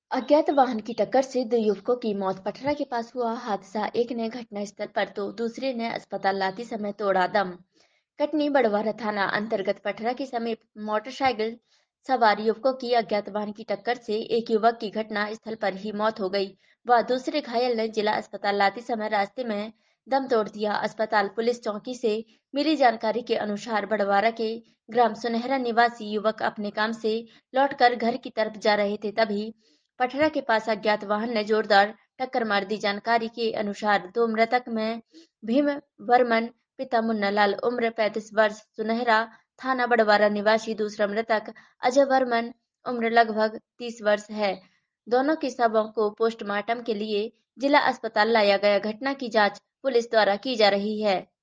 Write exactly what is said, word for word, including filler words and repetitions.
अज्ञात वाहन की टक्कर से दो युवकों की मौत। पटरा के पास हुआ हादसा, एक ने घटनास्थल पर तो दूसरे ने अस्पताल लाते समय तोड़ा दम। कटनी बड़वारा थाना अंतर्गत पटरा के समीप मोटरसाइकिल सवार युवकों की अज्ञात वाहन की टक्कर से एक युवक की घटना स्थल पर ही मौत हो गई व दूसरे घायल ने जिला अस्पताल लाते समय रास्ते में दम तोड़ दिया। अस्पताल पुलिस चौकी से मिली जानकारी के अनुसार बड़वारा के ग्राम सुनहरा निवासी युवक अपने काम से लौटकर घर की तरफ जा रहे थे, तभी पटरा के पास अज्ञात वाहन ने जोरदार टक्कर मार दी। जानकारी के अनुसार दो मृतक में भीम वर्मन पिता मुन्नालाल उम्र पैंतीस वर्ष सुनहरा थाना बड़वारा निवासी, दूसरा मृतक अजय वर्मन उम्र लगभग तीस वर्ष है। दोनों के शवों को पोस्टमार्टम के लिए जिला अस्पताल लाया गया। घटना की जांच पुलिस द्वारा की जा रही है।